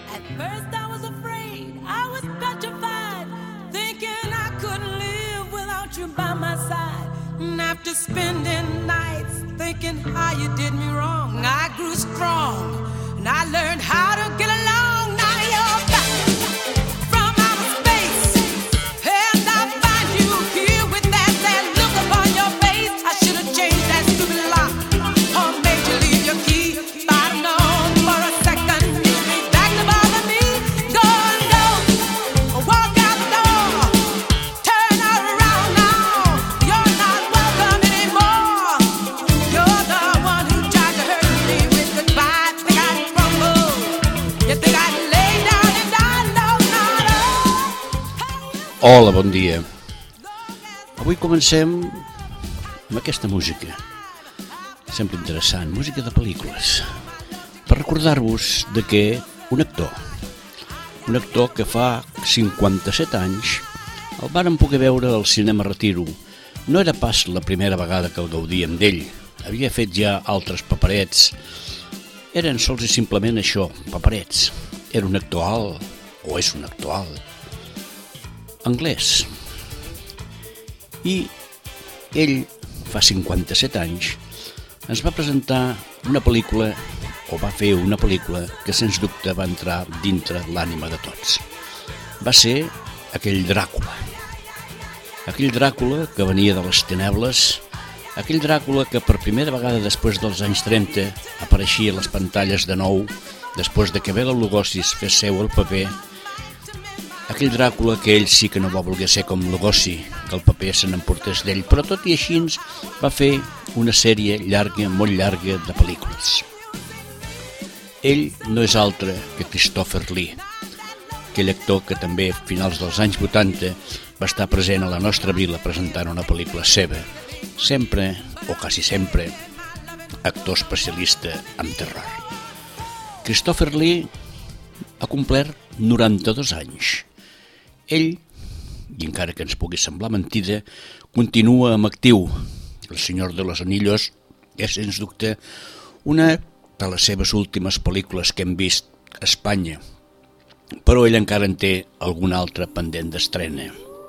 At first I was afraid, I was petrified, thinking I couldn't live without you by my side. And after spending nights thinking how you did me wrong, I grew strong and I learned how to get along. Now you're back from outer space, and I find you here with that sad look upon your face. I should have changed that stupid lock or made you leave your key. If I'd known for a second you'd be back to bother me. Go and go, walk out the door, turn around now. You're not welcome anymore. You're the one who tried to hurt me with goodbye. Think I'd crumble, you think I'd lay down and die? No, not all. Hola, bon dia. Avui comencem amb aquesta música, sempre interessant, música de pel·lícules, per recordar-vos de que un actor que fa 57 anys el vàrem poder veure al cinema Retiro. No era pas la primera vegada que el gaudíem d'ell, havia fet ja altres paperets, eren sols i simplement això, paperets. Era un actor alt, o és un actor alt, anglès. I ell, fa 57 anys, ens va presentar una pel·lícula, o va fer una pel·lícula, que sens dubte va entrar dintre l'ànima de tots. Va ser aquell Dràcula. Aquell Dràcula que venia de les tenebles, aquell Dràcula que per primera vegada després dels anys 30 apareixia a les pantalles de nou, després de que Bela Lugosi fes seu el paper. Aquell Dràcula que ell sí que no va voler ser com Lugosi, que el paper se n'emportés d'ell, però tot i així va fer una sèrie llarga, molt llarga, de pel·lícules. Ell no és altre que Christopher Lee, aquell actor que també a finals dels anys 80 va estar present a la nostra vila presentant una pel·lícula seva, sempre, o quasi sempre, actor especialista en terror. Christopher Lee ha complert 92 anys. Ell, i encara que ens pugui semblar mentida, continua en actiu. El Senyor de los Anillos és, sens dubte, una de les seves últimes pel·lícules que hem vist a Espanya, però ell encara en té alguna altra pendent d'estrena.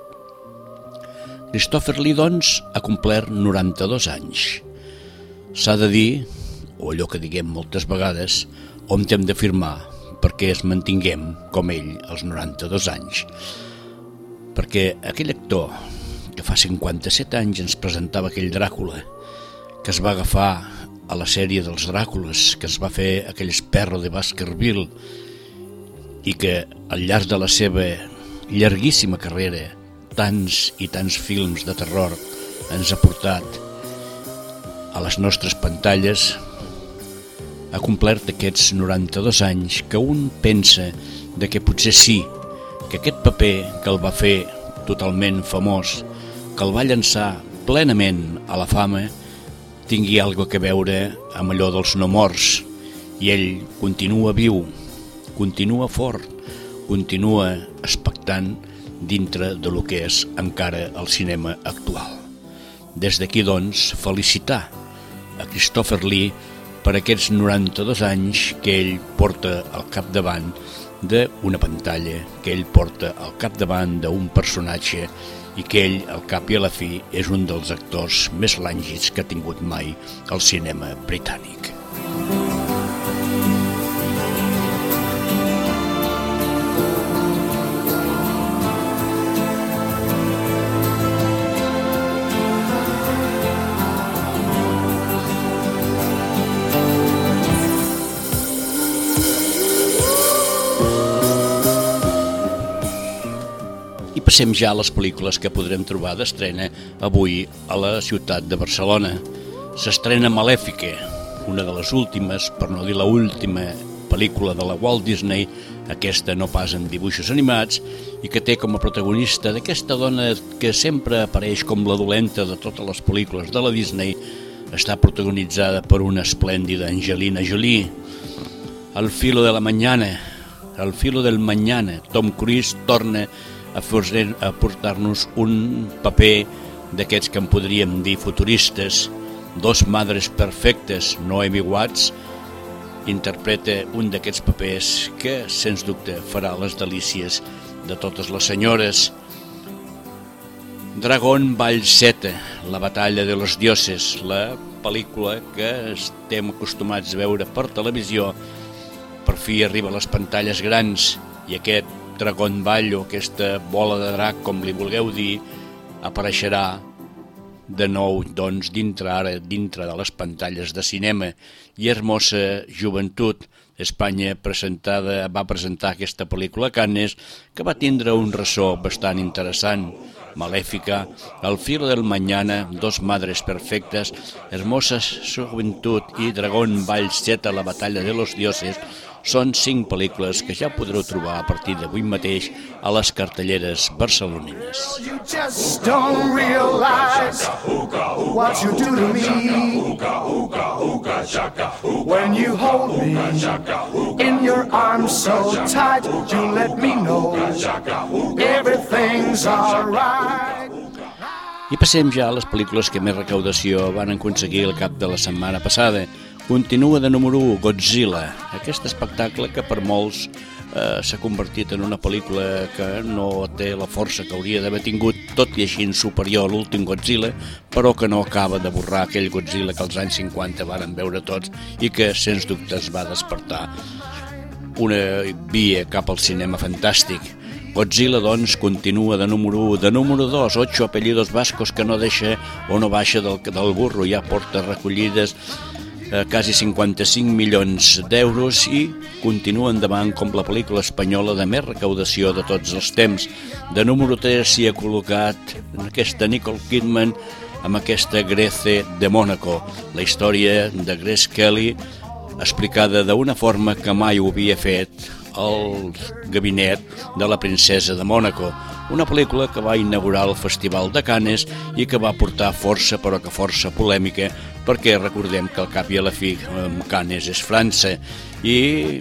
Christopher Lee, doncs, ha complert 92 anys. S'ha de dir, o allò que diguem moltes vegades, on hem d'afirmar perquè es mantinguem com ell als 92 anys. Perquè aquell actor que fa 57 anys ens presentava aquell Dràcula, que es va agafar a la sèrie dels Dràcules, que es va fer aquell Perro de Baskerville, i que al llarg de la seva llarguíssima carrera, tants i tants films de terror ens ha portat a les nostres pantalles, ha complert aquests 92 anys que un pensa de que potser sí, que aquest paper que el va fer totalment famós, que el va llançar plenament a la fama, tingui alguna cosa a veure amb allò dels no morts, i ell continua viu, continua fort, continua expectant dintre de lo que és encara el cinema actual. Des d'aquí, doncs, felicitar a Christopher Lee per aquests 92 anys que ell porta al capdavant d'una pantalla, que ell porta al capdavant d'un personatge i que ell, al cap i a la fi, és un dels actors més làngids que ha tingut mai el cinema britànic. Passem ja a les pel·lícules que podrem trobar d'estrena avui a la ciutat de Barcelona. S'estrena Malèfica, una de les últimes, per no dir l'última pel·lícula de la Walt Disney, aquesta no pas en dibuixos animats, i que té com a protagonista d'aquesta dona que sempre apareix com la dolenta de totes les pel·lícules de la Disney. Està protagonitzada per una esplèndida Angelina Jolie. Al filo de la mañana, al filo del mañana, Tom Cruise torna a portar-nos un paper d'aquests que en podríem dir futuristes, dos madres perfectes, Naomi Watts interpreta un d'aquests papers que, sens dubte, farà les delícies de totes les senyores. Dragón Ball 7, la batalla de los dioses, la pel·lícula que estem acostumats a veure per televisió, per fi arriba a les pantalles grans i aquest Dragón Ball o aquesta bola de drac, com li vulgueu dir, apareixerà de nou doncs, dintre de les pantalles de cinema. I Hermosa Joventut, Espanya va presentar aquesta pel·lícula a Cannes, que va tindre un ressò bastant interessant. Maléfica, El filo del mañana, Dos madres perfectes, Hermosa Juventud i Dragón Ball 7, la batalla de los dioses, són 5 pel·lícules que ja podreu trobar a partir d'avui mateix a les cartelleres barcelonines. You just don't realize what you do to me when you hold me in your arms so tight. You let me know everything's alright. I passem ja a les pel·lícules que més recaudació van aconseguir al cap de la setmana passada. Continua de número 1, Godzilla, aquest espectacle que per molts s'ha convertit en una pel·lícula que no té la força que hauria d'haver tingut, tot i així superior a l'últim Godzilla, però que no acaba de borrar aquell Godzilla que als anys 50 varen veure tots i que, sens dubte, es va despertar una via cap al cinema fantàstic. Godzilla, doncs, continua de número 1. De número 2, 8 apellidos vascos, que no deixa o no baixa del burro, ja porta recollides quasi 55 milions d'euros i continua endavant com la pel·lícula espanyola de més recaudació de tots els temps. De número 3 s'hi ha col·locat aquesta Nicole Kidman amb aquesta Grace de Mónaco, la història de Grace Kelly explicada d'una forma que mai ho havia fet el gabinet de la princesa de Mònaco, una pel·lícula que va inaugurar el Festival de Cannes i que va portar força, però que força polèmica, perquè recordem que al cap i a la fi Cannes és França i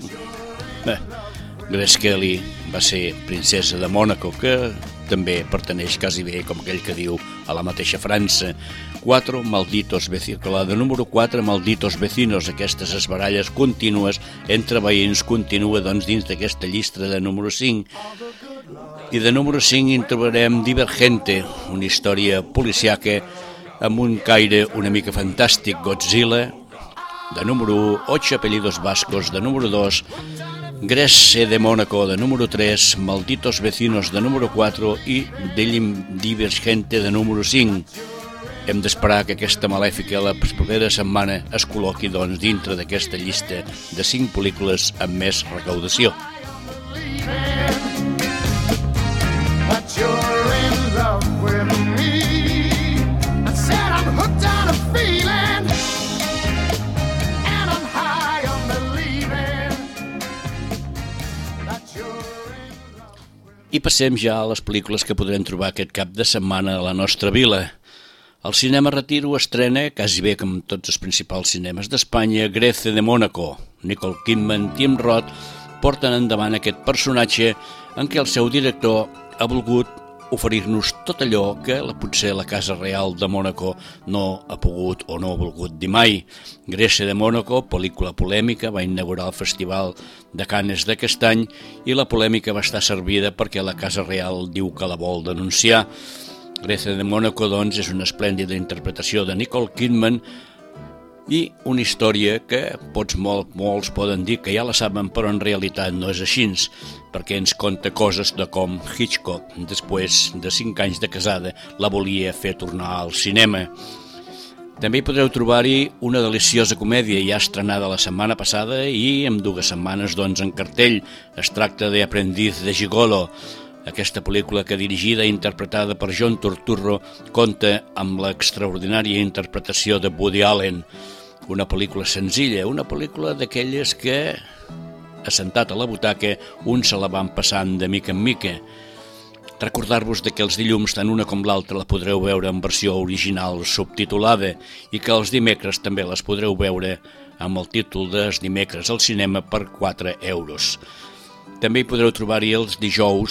Grace Kelly va ser princesa de Mònaco, que també pertaneix quasi bé, com aquell que diu, a la mateixa França. 4 malditos vecinos, la de número 4, malditos vecinos, aquestes esbaralles contínues entre veïns continua doncs dins d'aquesta llista de número 5. I de número 5 hi trobarem Divergente, una història policiaca amb un caire una mica fantàstic, Godzilla, de número 1, 8 apellidos vascos, de número 2, Grace de Mónaco, de número 3, Malditos vecinos, de número 4 i Divergente, de número 5. Hem d'esperar que aquesta malèfica la propera setmana es col·loqui doncs, dintre d'aquesta llista de 5 pel·lícules amb més recaudació. I passem ja a les pel·lícules que podrem trobar aquest cap de setmana a la nostra vila. El cinema Retiro estrena, quasi bé com tots els principals cinemes d'Espanya, Grace de Mónaco. Nicole Kidman, Tim Roth porten endavant aquest personatge en què el seu director ha volgut oferir-nos tot allò que potser la Casa Real de Mònaco no ha pogut o no ha volgut dir mai. Grace de Mónaco, pel·lícula polèmica, va inaugurar el Festival de Cannes d'aquest any i la polèmica va estar servida perquè la Casa Real diu que la vol denunciar. Grace de Mónaco, doncs, és una esplèndida interpretació de Nicole Kidman i una història que molts poden dir que ja la saben, però en realitat no és així, perquè ens conta coses de com Hitchcock, després de 5 anys de casada, la volia fer tornar al cinema. També hi podreu trobar-hi una deliciosa comèdia ja estrenada la setmana passada i amb 2 setmanes doncs, en cartell. Es tracta de Aprendiz de Gigolo. Aquesta pel·lícula, que dirigida i interpretada per John Turturro, compta amb l'extraordinària interpretació de Woody Allen. Una pel·lícula senzilla, una pel·lícula d'aquelles que, assentat a la butaca, un se la van passant de mica en mica. Recordar-vos que els dilluns, tant una com l'altra, la podreu veure en versió original subtitulada i que els dimecres també les podreu veure amb el títol de Dimecres al cinema per 4 euros. També hi podreu trobar-hi els dijous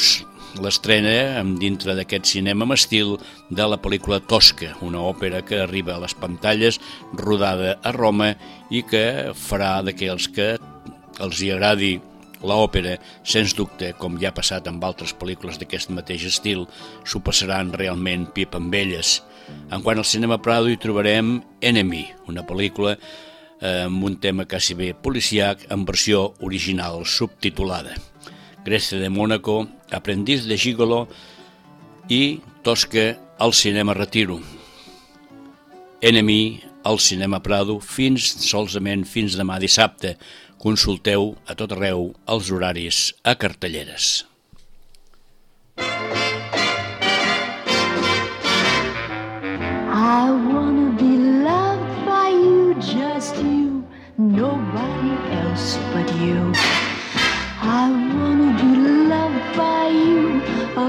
l'estrena dintre d'aquest cinema amb estil de la pel·lícula Tosca, una òpera que arriba a les pantalles rodada a Roma i que farà d'aquells que els hi agradi l'òpera, sens dubte, com ja ha passat amb altres pel·lícules d'aquest mateix estil, s'ho passaran realment pip amb elles. En quant al cinema Prado hi trobarem Enemy, una pel·lícula amb un tema quasi bé policiac en versió original subtitulada. Grecia de Mónaco, Aprendiz de Gigolo i Tosca al cinema Retiro. Enemy al cinema Prado solament fins demà dissabte. Consulteu a tot arreu els horaris a cartelleres. I wanna be loved by you, just you, nobody else but you. I wanna be loved by you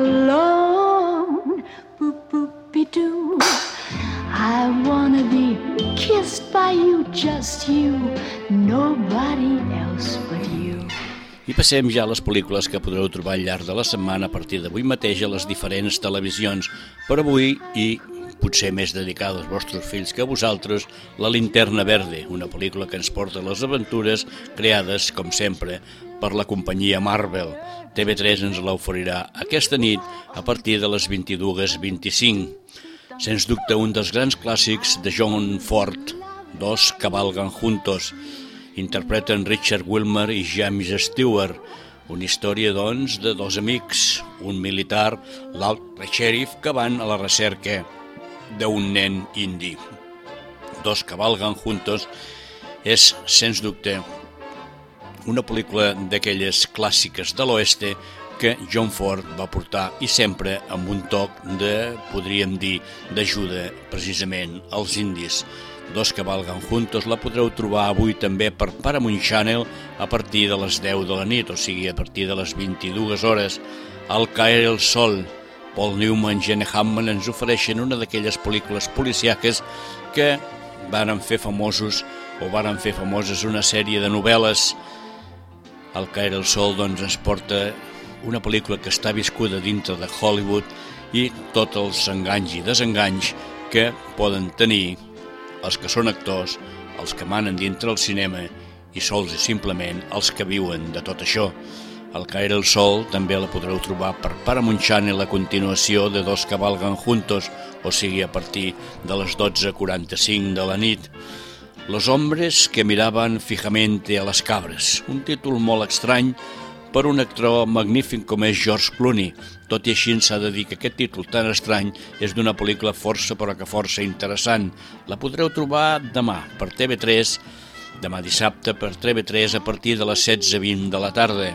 alone, boop-boop-be-doo. I wanna be kissed by you, just you, nobody else but you. I passem ja a les pel·lícules que podreu trobar al llarg de la setmana a partir d'avui mateix a les diferents televisions. Per avui, i potser més dedicada als vostres fills que a vosaltres, La linterna verde, una pel·lícula que ens porta les aventures creades, com sempre, per la companyia Marvel. TV3 ens l'oferirà aquesta nit a partir de les 22:25. Sens dubte un dels grans clàssics de John Ford, Dos cabalgan juntos. Interpreten Richard Wilmer i James Stewart. Una història, doncs, de dos amics, un militar, l'altre xèrif, que van a la recerca d'un nen indi. Dos cabalgan juntos és, sens dubte, una pel·lícula d'aquelles clàssiques de l'oeste que John Ford va portar i sempre amb un toc de, podríem dir, d'ajuda precisament als indis. Dos cabalgan juntos la podreu trobar avui també per Paramount Channel a partir de les 10 de la nit, o sigui, a partir de les 22 hores. Al caer el sol, Paul Newman i Gene Hammond ens ofereixen una d'aquelles pel·lícules policíaques que varen fer famoses una sèrie de novel·les. Al caer el sol, doncs, ens porta una pel·lícula que està viscuda dintre de Hollywood i tots els enganys i desenganys que poden tenir els que són actors, els que manen dintre el cinema i sols i simplement els que viuen de tot això. Al caer el sol també la podreu trobar per Paramount Channel a continuació de Dos cabalgan juntos, o sigui a partir de les 12:45 de la nit. Los hombres que miraban fijamente a las cabres, un títol molt estrany per un actor magnífic com és George Clooney. Tot i així s'ha de dir que aquest títol tan estrany és d'una pel·lícula força interessant. La podreu trobar demà per TV3, demà dissabte per TV3 a partir de les 16:20 de la tarda.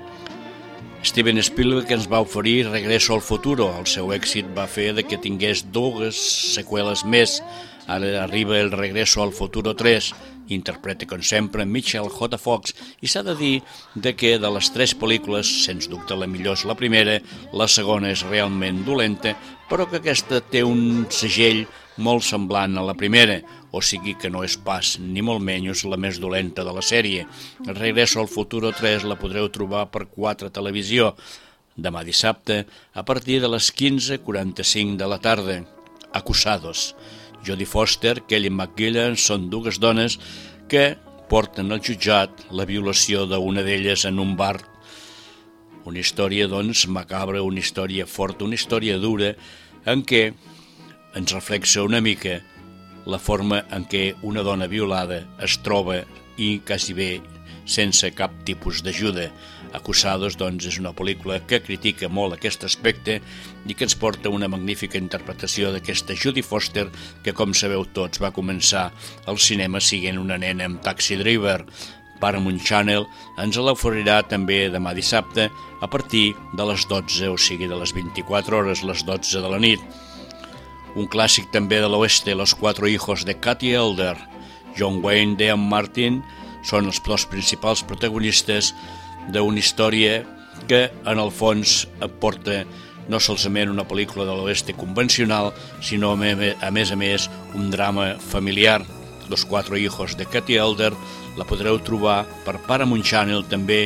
Steven Spielberg ens va oferir Regreso al futuro. El seu èxit va fer que tingués 2 seqüeles més. Ara arriba el Regreso al futuro 3, interpreta com sempre Michael J. Fox, i s'ha de dir que de les 3 pel·lícules, sens dubte la millor és la primera, la segona és realment dolenta, però que aquesta té un segell molt semblant a la primera, o sigui que no és pas ni molt menys la més dolenta de la sèrie. El Regreso al futuro 3 la podreu trobar per 4 Televisió, demà dissabte a partir de les 15:45 de la tarda. Acusados. Jodie Foster, Kelly McGillan són 2 dones que porten al jutjat la violació d'una d'elles en un bar. Una història, doncs, macabra, una història forta, una història dura, en què ens reflexa una mica la forma en què una dona violada es troba i quasi bé sense cap tipus d'ajuda. Acusados, doncs, és una pel·lícula que critica molt aquest aspecte i que ens porta una magnífica interpretació d'aquesta Jodie Foster, que, com sabeu tots, va començar al cinema sent una nena amb Taxi Driver. Paramount Channel ens l'oferirà també demà dissabte a partir de les 12, o sigui de les 24 hores, les 12 de la nit. Un clàssic també de l'oeste, Los 4 hijos de Katie Elder. John Wayne i Dean Martin són els 2 principals protagonistes d'una història que, en el fons, porta no solament una pel·lícula de l'oeste convencional, sinó, a més, un drama familiar. Los 4 hijos de Katie Elder la podreu trobar per Paramount Channel també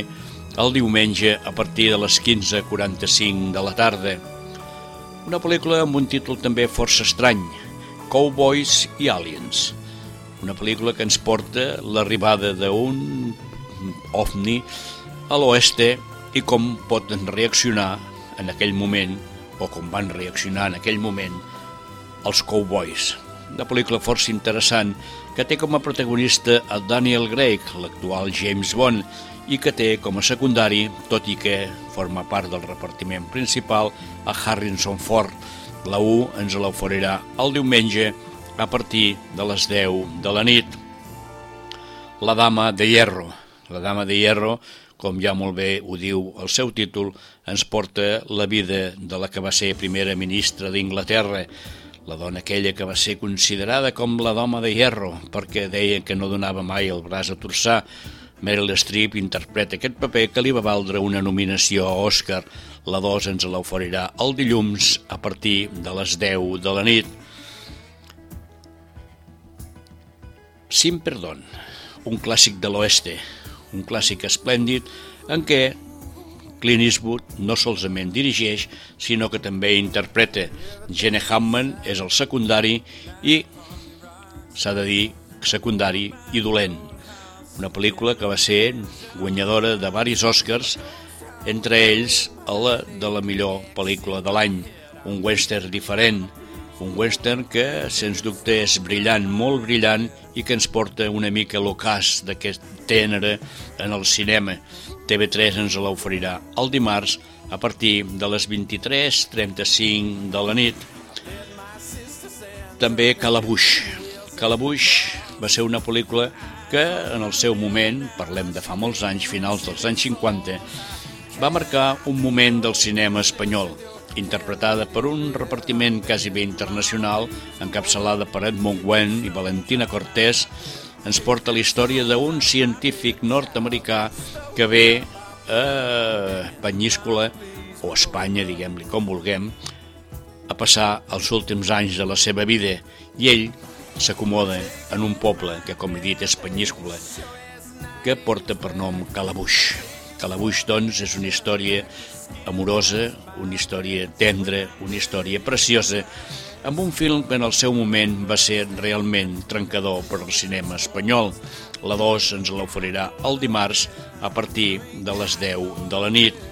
el diumenge a partir de les 15:45 de la tarda. Una pel·lícula amb un títol també força estrany, Cowboys i Aliens. Una pel·lícula que ens porta l'arribada d'un ovni a l'oeste i com poden reaccionar en aquell moment, o com van reaccionar en aquell moment, els cowboys. Una pel·lícula força interessant que té com a protagonista a Daniel Craig, l'actual James Bond, i que té com a secundari, tot i que forma part del repartiment principal, a Harrison Ford. La 1 ens l'oferirà el diumenge a partir de les 10 de la nit. La Dama de Hierro. La Dama de Hierro, com ja molt bé ho diu el seu títol, ens porta la vida de la que va ser primera ministra d'Inglaterra, la dona aquella que va ser considerada com la Dama de Hierro, perquè deia que no donava mai el braç a torçar. Meryl Streep interpreta aquest paper que li va valdre una nominació a Oscar. La 2 ens l'oferirà el dilluns a partir de les 10 de la nit. Sin Perdón, un clàssic de l'oeste, un clàssic esplèndid en què Clint Eastwood no solament dirigeix, sinó que també interpreta. Gene Hackman és el secundari i, s'ha de dir, secundari i dolent. Una pel·lícula que va ser guanyadora de varis Oscars, entre ells la de la millor pel·lícula de l'any, un western diferent, un western que, sens dubte, és brillant, molt brillant, i que ens porta una mica a l'ocàs d'aquest gènere en el cinema. TV3 ens l'oferirà el dimarts a partir de les 23:35 de la nit. També Calabuix. Calabuix va ser una pel·lícula que en el seu moment, parlem de fa molts anys, finals dels anys 50, va marcar un moment del cinema espanyol, interpretada per un repartiment quasi bé internacional, encapçalada per Edmund Gwenn i Valentina Cortés. Ens porta la història d'un científic nord-americà que ve a Penyíscola, o Espanya, diguem-li com vulguem, a passar els últims anys de la seva vida, i ell s'acomoda en un poble que, com he dit, és Penyíscola, que porta per nom Calabuix. Calabuix, doncs, és una història amorosa, una història tendra, una història preciosa, amb un film que en el seu moment va ser realment trencador per al cinema espanyol. La 2 ens l'oferirà el dimarts a partir de les 10 de la nit.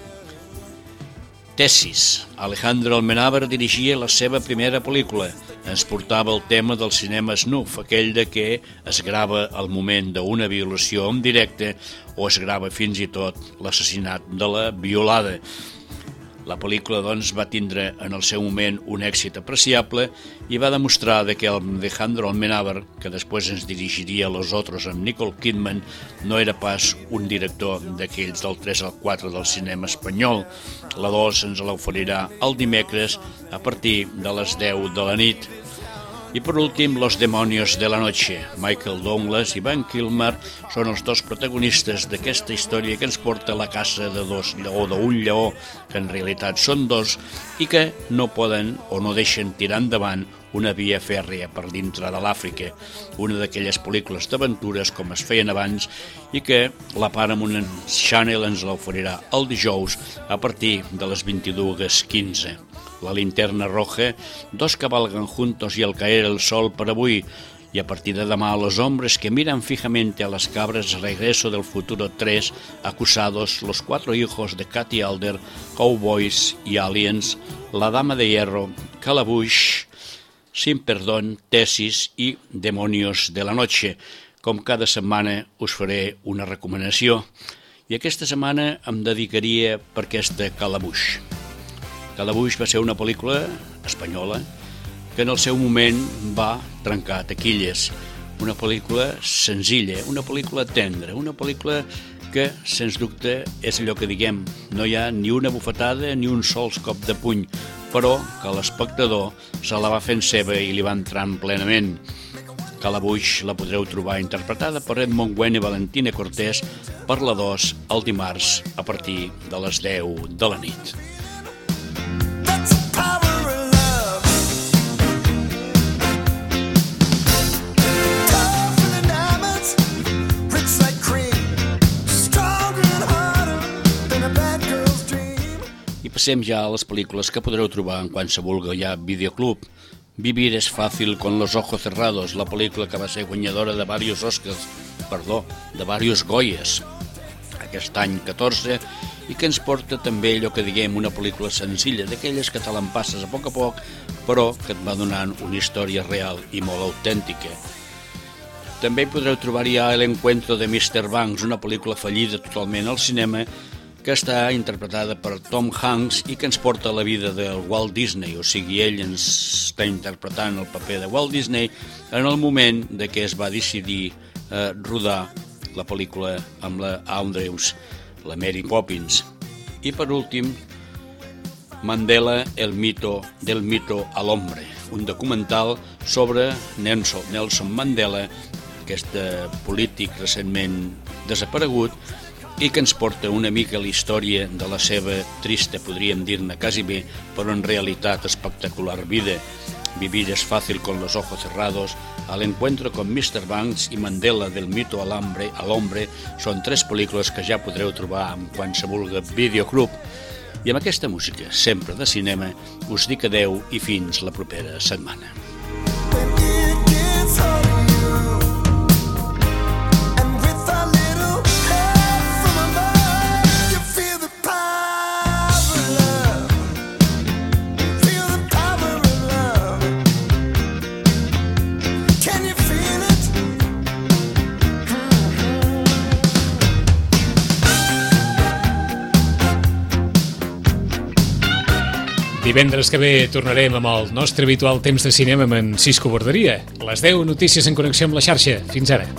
Tesis. Alejandro Amenábar dirigia la seva primera pel·lícula. Ens portava el tema del cinema snuff, aquell de que es grava el moment d'una violació en directe o es grava fins i tot l'assassinat de la violada. La pel·lícula, doncs, va tindre en el seu moment un èxit apreciable i va demostrar que Alejandro Amenábar, que després ens dirigiria Los Otros amb Nicole Kidman, no era pas un director d'aquells del 3 al 4 del cinema espanyol. La 2 ens l'oferirà el dimecres a partir de les 10 de la nit. I per últim, Los Demonios de la Noche. Michael Douglas i Val Kilmer són els dos protagonistes d'aquesta història que ens porta a la caça d'un lleó, que en realitat són dos, i que no poden o no deixen tirar endavant una via fèrria per dintre de l'Àfrica, una d'aquelles pel·lícules d'aventures com es feien abans i que la Paramount Channel ens l'oferirà el dijous a partir de les 22:15. La Linterna Roja, Dos cabalgan juntos y al caer el sol per avui, y a partir de demà los hombres que miran fijamente a las cabras, Regreso del futuro 3, Acusados, Los cuatro hijos de Katy Alder, Cowboys y Aliens, La dama de hierro, Calabuix, Sin perdón, Tesis i Demonios de la noche. Com cada setmana us faré una recomanació i aquesta setmana em dedicaria per aquesta Calabuix. Calabuix va ser una pel·lícula espanyola que en el seu moment va trencar taquilles. Una pel·lícula senzilla, una pel·lícula tendra, una pel·lícula que, sens dubte, és allò que diguem, no hi ha ni una bufetada ni un sol cop de puny, però que l'espectador se la va fent seva i li va entrant plenament. Calabuix la podreu trobar interpretada per Edmund Gwenn i Valentina Cortés per la 2 el dimarts a partir de les 10 de la nit. passem ja a les pel·lícules que podreu trobar en qualsevol videoclub. Vivir es fácil con los ojos cerrados, la pel·lícula que va ser guanyadora de varios Goyes aquest any 14, i que ens porta també allò que diguem una pel·lícula senzilla, d'aquelles que te l'empasses a poc, però que et va donant una història real i molt autèntica. També podreu trobar ja El encuentro de Mr. Banks, una pel·lícula fallida totalment al cinema, que està interpretada per Tom Hanks i que ens porta a la vida del Walt Disney, o sigui, ell ens està interpretant el paper de Walt Disney en el moment de que es va decidir rodar la pel·lícula amb la Andrews, la Mary Poppins. I per últim, Mandela, del mito al hombre, un documental sobre Nelson Mandela, aquest polític recentment desaparegut, i que ens porta una mica la història de la seva trista, podríem dir-ne quasi bé, però en realitat espectacular vida. Vivir es fácil con los ojos cerrados, Al encuentro con Mr. Banks i Mandela, del mito al hombre són 3 pel·lícules que ja podreu trobar en qualsevol videoclub. I amb aquesta música, sempre de cinema, us dic adeu i fins la propera setmana. Divendres que ve tornarem amb el nostre habitual temps de cinema amb en Cisco Borderia. Les 10 notícies en connexió amb la xarxa. Fins ara.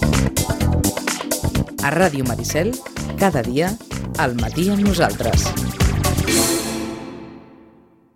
A Ràdio Maricel, cada dia, al matí amb nosaltres.